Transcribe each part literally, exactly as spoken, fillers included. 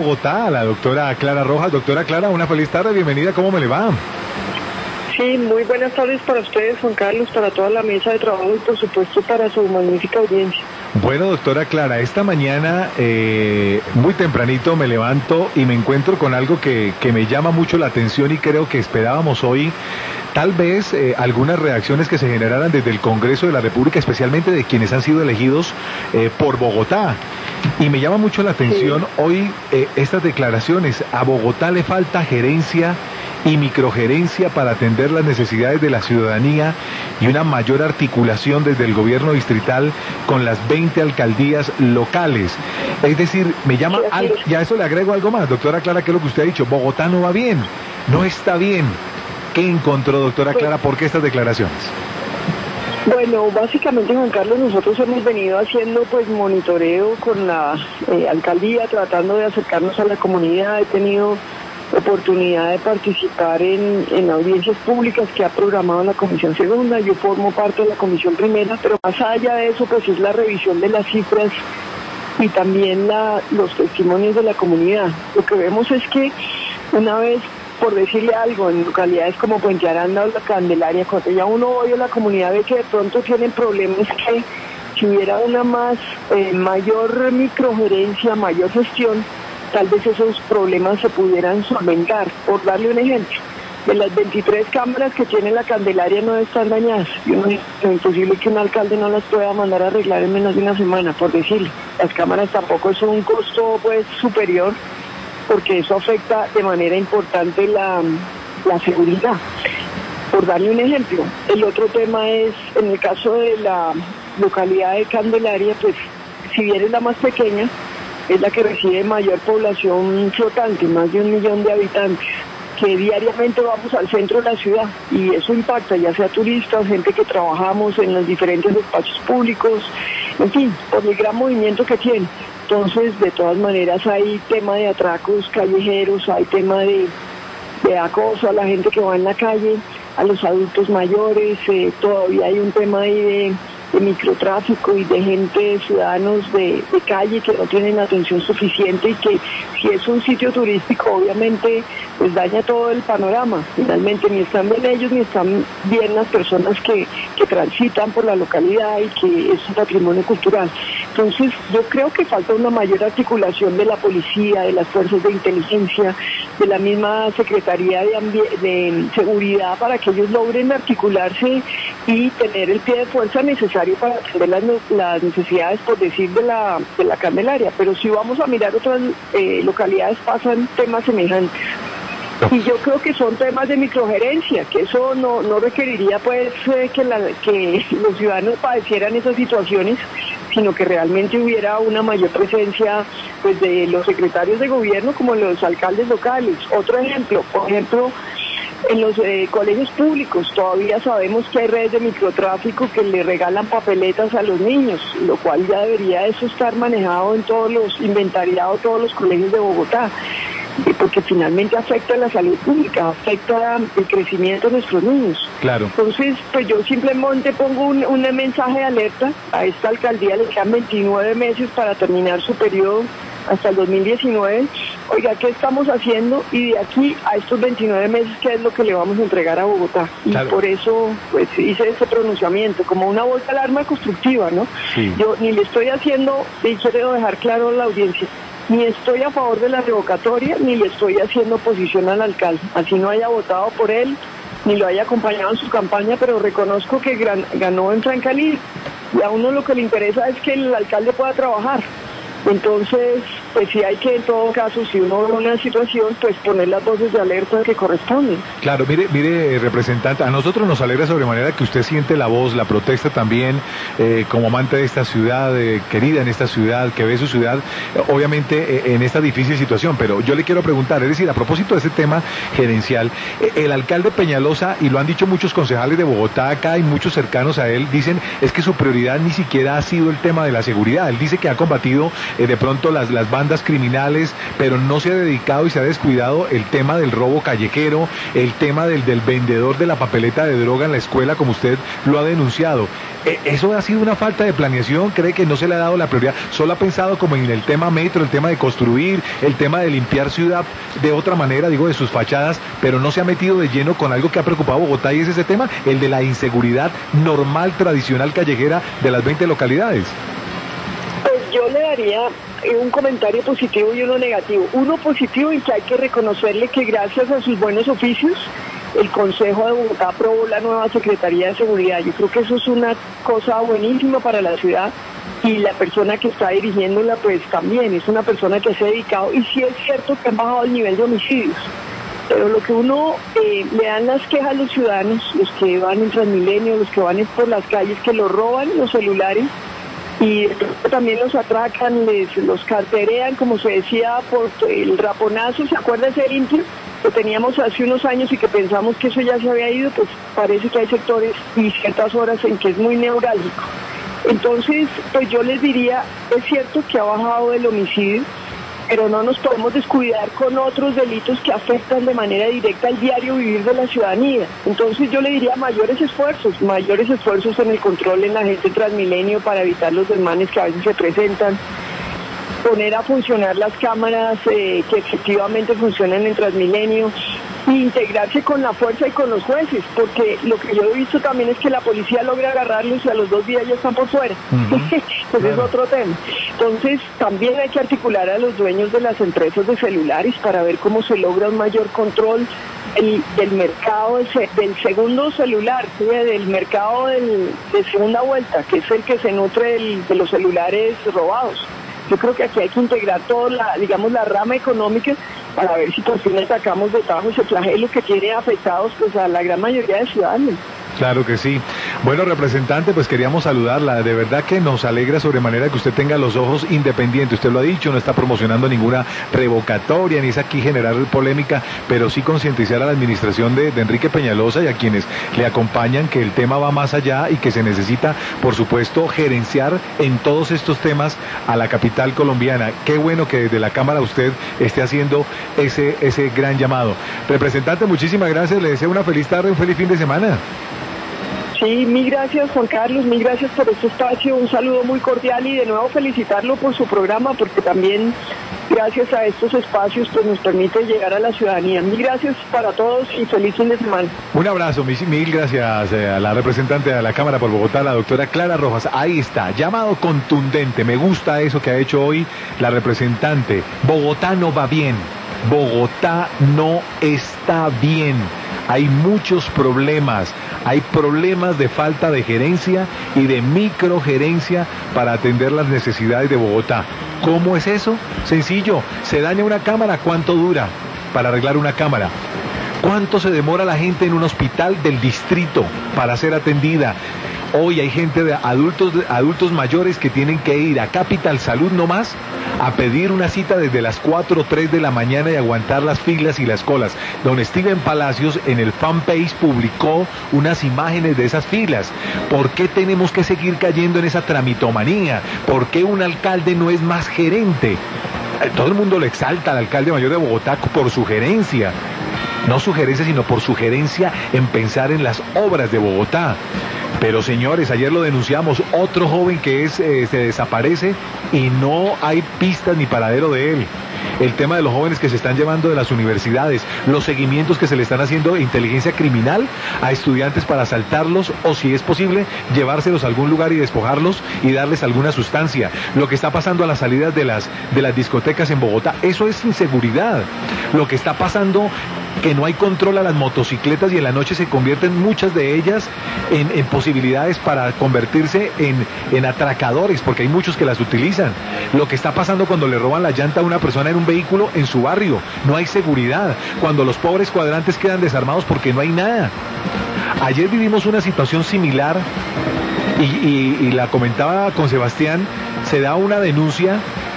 Bogotá, la doctora Clara Rojas. Doctora Clara, una feliz tarde, bienvenida, ¿cómo me le va? Sí, muy buenas tardes para ustedes, Juan Carlos, para toda la mesa de trabajo y por supuesto para su magnífica audiencia. Bueno, doctora Clara, esta mañana eh, muy tempranito me levanto y me encuentro con algo que, que me llama mucho la atención y creo que esperábamos hoy tal vez eh, algunas reacciones que se generaran desde el Congreso de la República, especialmente de quienes han sido elegidos eh, por Bogotá. Y me llama mucho la atención sí. hoy eh, estas declaraciones. A Bogotá le falta gerencia y microgerencia para atender las necesidades de la ciudadanía y una mayor articulación desde el gobierno distrital con las veinte alcaldías locales. Es decir, me llama, al, ya a eso le agrego algo más, doctora Clara, que es lo que usted ha dicho, Bogotá no va bien, no está bien. ¿Qué encontró, doctora Clara? ¿Por qué estas declaraciones? Bueno, básicamente, Juan Carlos, nosotros hemos venido haciendo pues monitoreo con la eh, alcaldía, tratando de acercarnos a la comunidad. He tenido oportunidad de participar en, en audiencias públicas que ha programado la Comisión Segunda. Yo formo parte de la Comisión Primera, pero más allá de eso, pues es la revisión de las cifras y también la, los testimonios de la comunidad. Lo que vemos es que una vez, por decirle algo, en localidades como Puente Aranda o La Candelaria, cuando ya uno oye a la comunidad ve que de pronto tienen problemas, que si hubiera una más eh, mayor microgerencia, mayor gestión, tal vez esos problemas se pudieran solventar. Por darle un ejemplo, de las veintitrés cámaras que tiene La Candelaria no están dañadas. No es imposible que un alcalde no las pueda mandar a arreglar en menos de una semana, por decirle. Las cámaras tampoco es un costo pues superior, porque eso afecta de manera importante la, la seguridad. Por darle un ejemplo, el otro tema es, en el caso de la localidad de Candelaria, pues si bien es la más pequeña, es la que recibe mayor población flotante, más de un millón de habitantes, que diariamente vamos al centro de la ciudad, y eso impacta ya sea turistas, gente que trabajamos en los diferentes espacios públicos, en fin, por el gran movimiento que tiene. Entonces, de todas maneras, hay tema de atracos callejeros, hay tema de, de acoso a la gente que va en la calle, a los adultos mayores, eh, todavía hay un tema ahí de, de microtráfico y de gente, ciudadanos de, de calle que no tienen atención suficiente y que si es un sitio turístico, obviamente, pues daña todo el panorama. Finalmente, ni están bien ellos, ni están bien las personas que, que transitan por la localidad y que es un patrimonio cultural. Entonces, yo creo que falta una mayor articulación de la policía, de las fuerzas de inteligencia, de la misma Secretaría de, Ambi- de Seguridad, para que ellos logren articularse y tener el pie de fuerza necesario para atender las, las necesidades, por decir, de la, de la Candelaria. Pero si vamos a mirar otras eh, localidades, pasan temas semejantes. Y yo creo que son temas de microgerencia, que eso no, no requeriría pues eh, que, la, que los ciudadanos padecieran esas situaciones, sino que realmente hubiera una mayor presencia pues de los secretarios de gobierno como los alcaldes locales. Otro ejemplo, por ejemplo, en los eh, colegios públicos todavía sabemos que hay redes de microtráfico que le regalan papeletas a los niños, lo cual ya debería eso estar manejado en todos los, inventariado todos los colegios de Bogotá, porque finalmente afecta a la salud pública, afecta el crecimiento de nuestros niños. Claro. Entonces, pues yo simplemente pongo un, un mensaje de alerta. A esta alcaldía le quedan veintinueve meses para terminar su periodo hasta el dos mil diecinueve. Oiga, ¿qué estamos haciendo? Y de aquí a estos veintinueve meses, ¿qué es lo que le vamos a entregar a Bogotá? Y claro, por eso pues hice ese pronunciamiento, como una voz de alarma constructiva, ¿no? Sí. Yo ni le estoy haciendo, y quiero dejar claro a la audiencia, ni estoy a favor de la revocatoria, ni le estoy haciendo oposición al alcalde. Así no haya votado por él, ni lo haya acompañado en su campaña, pero reconozco que gran, ganó en franca lid. Y a uno lo que le interesa es que el alcalde pueda trabajar. Entonces, pues sí hay que, en todo caso, si uno ve una situación, pues poner las voces de alerta que corresponden. Claro, mire, mire, representante, a nosotros nos alegra sobremanera que usted siente la voz, la protesta también, eh, como amante de esta ciudad, eh, querida en esta ciudad, que ve su ciudad, eh, obviamente, eh, en esta difícil situación. Pero yo le quiero preguntar, es decir, a propósito de ese tema gerencial, eh, el alcalde Peñalosa, y lo han dicho muchos concejales de Bogotá acá y muchos cercanos a él, dicen, es que su prioridad ni siquiera ha sido el tema de la seguridad. Él dice que ha combatido eh, de pronto las, las bandas criminales, pero no se ha dedicado y se ha descuidado el tema del robo callejero, el tema del, del vendedor de la papeleta de droga en la escuela, como usted lo ha denunciado. Eh, ¿Eso ha sido una falta de planeación? ¿Cree que no se le ha dado la prioridad? ¿Solo ha pensado como en el tema metro, el tema de construir, el tema de limpiar ciudad de otra manera, digo, de sus fachadas, pero no se ha metido de lleno con algo que ha preocupado a Bogotá, y es ese tema, el de la inseguridad normal, tradicional, callejera de las veinte localidades? Pues yo le daría un comentario positivo y uno negativo. Uno positivo en que hay que reconocerle que gracias a sus buenos oficios, el Consejo de Bogotá aprobó la nueva Secretaría de Seguridad. Yo creo que eso es una cosa buenísima para la ciudad, y la persona que está dirigiéndola pues también es una persona que se ha dedicado, y sí es cierto que han bajado el nivel de homicidios, pero lo que uno eh, le dan las quejas a los ciudadanos, los que van en Transmilenio, los que van por las calles, que los roban los celulares, y también los atracan, les los carterean, como se decía, por el raponazo. ¿Se acuerda ese limpio que teníamos hace unos años y que pensamos que eso ya se había ido? Pues parece que hay sectores y ciertas horas en que es muy neurálgico. Entonces, pues yo les diría, es cierto que ha bajado el homicidio, pero no nos podemos descuidar con otros delitos que afectan de manera directa al diario vivir de la ciudadanía. Entonces yo le diría mayores esfuerzos, mayores esfuerzos en el control en la gente en Transmilenio para evitar los desmanes que a veces se presentan, poner a funcionar las cámaras eh, que efectivamente funcionan en Transmilenio, e integrarse con la fuerza y con los jueces, porque lo que yo he visto también es que la policía logra agarrarlos y a los dos días ya están por fuera. Uh-huh. Pues claro. Es otro tema. Entonces también hay que articular a los dueños de las empresas de celulares para ver cómo se logra un mayor control el, del mercado del, del segundo celular, ¿sí? Del mercado del, de segunda vuelta, que es el que se nutre del, de los celulares robados. Yo creo que aquí hay que integrar toda la, digamos, la rama económica para ver si por fin sacamos de trabajo ese flagelo que tiene afectados pues a la gran mayoría de ciudadanos. Claro que sí. Bueno, representante, pues queríamos saludarla. De verdad que nos alegra sobremanera que usted tenga los ojos independientes. Usted lo ha dicho, no está promocionando ninguna revocatoria, ni es aquí generar polémica, pero sí concientizar a la administración de, de Enrique Peñalosa y a quienes le acompañan que el tema va más allá y que se necesita, por supuesto, gerenciar en todos estos temas a la capital colombiana. Qué bueno que desde la Cámara usted esté haciendo ese, ese gran llamado. Representante, muchísimas gracias. Le deseo una feliz tarde, un feliz fin de semana. Sí, mil gracias Juan Carlos, mil gracias por este espacio, un saludo muy cordial y de nuevo felicitarlo por su programa, porque también gracias a estos espacios pues nos permite llegar a la ciudadanía. Mil gracias para todos y feliz fin de semana. Un abrazo, mil gracias a la representante de la Cámara por Bogotá, la doctora Clara Rojas. Ahí está, llamado contundente, me gusta eso que ha hecho hoy la representante. Bogotá no va bien, Bogotá no está bien. Hay muchos problemas, hay problemas de falta de gerencia y de microgerencia para atender las necesidades de Bogotá. ¿Cómo es eso? Sencillo, se daña una cámara, ¿cuánto dura para arreglar una cámara? ¿Cuánto se demora la gente en un hospital del distrito para ser atendida? Hoy hay gente de adultos, adultos mayores que tienen que ir a Capital Salud nomás a pedir una cita desde las cuatro o tres de la mañana y aguantar las filas y las colas. Don Steven Palacios en el fanpage publicó unas imágenes de esas filas. ¿Por qué tenemos que seguir cayendo en esa tramitomanía? ¿Por qué un alcalde no es más gerente? Todo el mundo le exalta al alcalde mayor de Bogotá por su gerencia. No sugerencia, sino por sugerencia en pensar en las obras de Bogotá. Pero señores, ayer lo denunciamos, otro joven que es eh, se desaparece y no hay pistas ni paradero de él. El tema de los jóvenes que se están llevando de las universidades, los seguimientos que se le están haciendo de inteligencia criminal a estudiantes para asaltarlos o, si es posible, llevárselos a algún lugar y despojarlos y darles alguna sustancia. Lo que está pasando a las salidas de las, de las discotecas en Bogotá, eso es inseguridad. Lo que está pasando, que no hay control a las motocicletas y en la noche se convierten muchas de ellas en, en posibilidades para convertirse en, en atracadores, porque hay muchos que las utilizan. Lo que está pasando cuando le roban la llanta a una persona en un vehículo en su barrio, no hay seguridad. Cuando los pobres cuadrantes quedan desarmados porque no hay nada. Ayer vivimos una situación similar y, y, y la comentaba con Sebastián. Se da una denuncia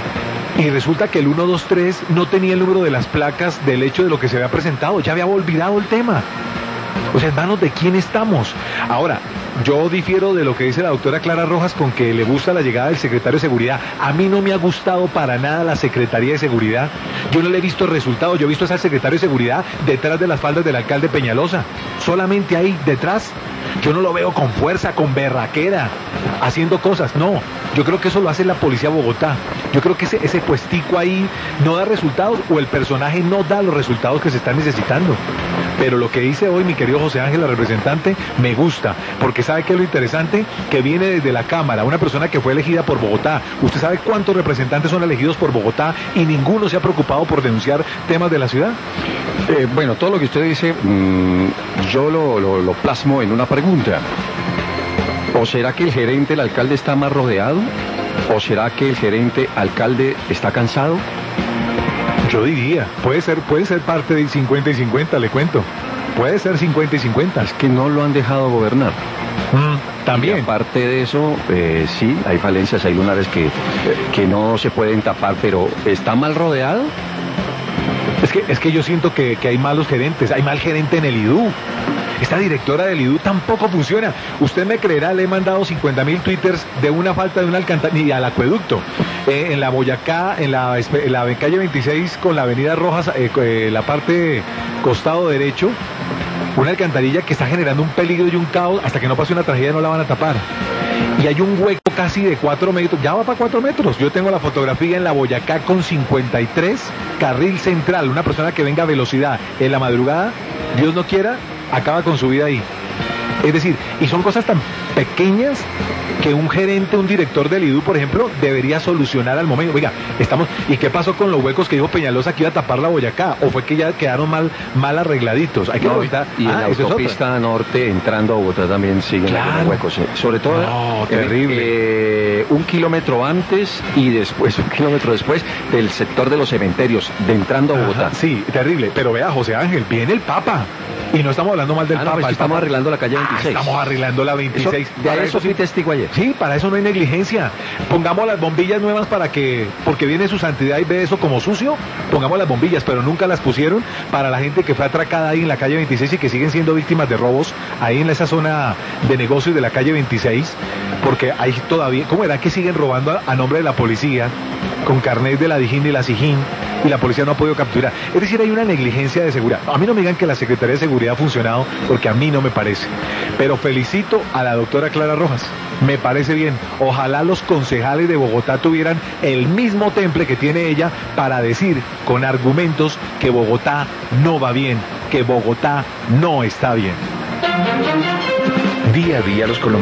y resulta que el uno dos tres no tenía el número de las placas del hecho de lo que se había presentado, ya había olvidado el tema. O sea, ¿en manos de quién estamos? Ahora, yo difiero de lo que dice la doctora Clara Rojas con que le gusta la llegada del secretario de Seguridad. A mí no me ha gustado para nada la Secretaría de Seguridad. Yo no le he visto resultados. Yo he visto a ese secretario de Seguridad detrás de las faldas del alcalde Peñalosa. Solamente ahí, detrás. Yo no lo veo con fuerza, con berraquera, haciendo cosas. No, yo creo que eso lo hace la Policía de Bogotá. Yo creo que ese, ese puestico ahí no da resultados, o el personaje no da los resultados que se están necesitando. Pero lo que dice hoy mi querido José Ángel, la representante, me gusta, porque sabe que es lo interesante, que viene desde la Cámara, una persona que fue elegida por Bogotá. ¿Usted sabe cuántos representantes son elegidos por Bogotá y ninguno se ha preocupado por denunciar temas de la ciudad? Eh, bueno, todo lo que usted dice, mmm, yo lo, lo, lo plasmo en una pregunta. ¿O será que el gerente, el alcalde, está más rodeado? ¿O será que el gerente, alcalde, está cansado? Yo diría, puede ser, puede ser parte del cincuenta y cincuenta, le cuento. Puede ser cincuenta y cincuenta. Es que no lo han dejado gobernar. Mm, también. Y aparte de eso, eh, sí, hay falencias, hay lunares que, que no se pueden tapar, pero ¿está mal rodeado? Es que, es que yo siento que, que hay malos gerentes, hay mal gerente en el I D U. Esta directora del I D U tampoco funciona. Usted me creerá, le he mandado cincuenta mil twitters de una falta de una alcantarilla al acueducto. Eh, en la Boyacá, en la, en la calle veintiséis con la avenida Rojas, eh, eh, la parte costado derecho, una alcantarilla que está generando un peligro y un caos. Hasta que no pase una tragedia no la van a tapar. Y hay un hueco casi de cuatro metros, ya va para cuatro metros. Yo tengo la fotografía en la Boyacá con cincuenta y tres, carril central. Una persona que venga a velocidad en la madrugada, Dios no quiera, acaba con su vida ahí. Es decir, y son cosas tan pequeñas que un gerente, un director del I D U, por ejemplo, debería solucionar al momento. Oiga, estamos, ¿y qué pasó con los huecos que dijo Peñalosa que iba a tapar la Boyacá? ¿O fue que ya quedaron mal, mal arregladitos? Hay que no, revisar. Y en ah, la autopista norte, entrando a Bogotá, también siguen claro. los huecos. ¿eh? Sobre todo, no, terrible. Eh, un kilómetro antes y después, un kilómetro después del sector de los cementerios, de entrando a Bogotá. Ajá, sí, terrible. Pero vea, José Ángel, viene el Papa. Y no estamos hablando mal del ah, no, Papa. pues estamos Papa. arreglando la calle veintiséis. Ah, estamos arreglando la veintiséis. Eso, de ahí eso fui testigo ayer. Sí, para eso no hay negligencia. Pongamos las bombillas nuevas para que, porque viene su santidad y ve eso como sucio, pongamos las bombillas, pero nunca las pusieron para la gente que fue atracada ahí en la calle veintiséis y que siguen siendo víctimas de robos ahí en esa zona de negocios de la calle veintiséis, porque ahí todavía, ¿cómo era que siguen robando a, a nombre de la policía, con carnet de la Dijín y la Sijín, y la policía no ha podido capturar? Es decir, hay una negligencia de seguridad. A mí no me digan que la Secretaría de Seguridad ha funcionado, porque a mí no me parece. Pero felicito a la doctora Clara Rojas. Me parece bien. Ojalá los concejales de Bogotá tuvieran el mismo temple que tiene ella para decir con argumentos que Bogotá no va bien, que Bogotá no está bien. Día a día los colombianos